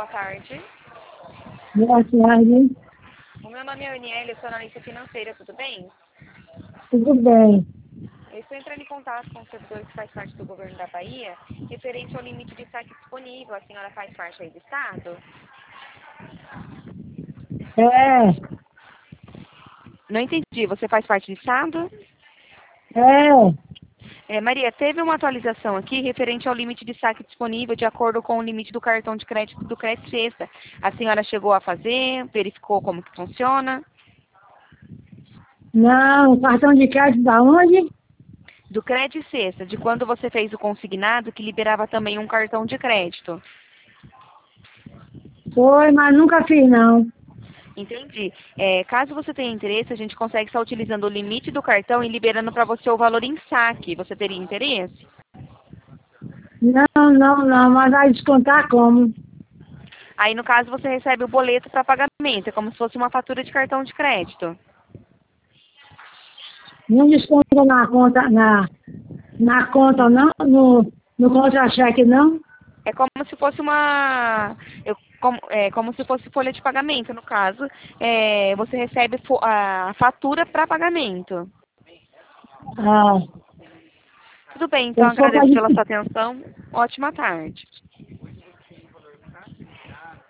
boa tarde. Boa tarde. O meu nome é Aniele, eu sou analista financeira, tudo bem? Tudo bem. Eu estou entrando em contato com o servidor que faz parte do governo da Bahia, referente ao limite de saque disponível. A senhora faz parte aí do Estado? É, Não entendi, você faz parte do Estado? é. Maria, teve uma atualização aqui referente ao limite de saque disponível de acordo com o limite do cartão de crédito do Crédito Sexta. A senhora chegou a fazer, verificou como que funciona? Não, cartão de crédito da onde? Do Crédito Sexta, de quando você fez o consignado, que liberava também um cartão de crédito. Foi, mas nunca fiz, não. Entendi. Caso você tenha interesse, a gente consegue estar utilizando o limite do cartão e liberando para você o valor em saque. Você teria interesse? Não, mas vai descontar como? Aí, no caso, você recebe o boleto para pagamento. É como se fosse uma fatura de cartão de crédito. Não desconta na conta, na conta não? No contra-cheque, não? É como se fosse como se fosse folha de pagamento, no caso. Você recebe a fatura para pagamento. Ah, Tudo bem, então eu sou para agradeço pela sua atenção. Ótima tarde.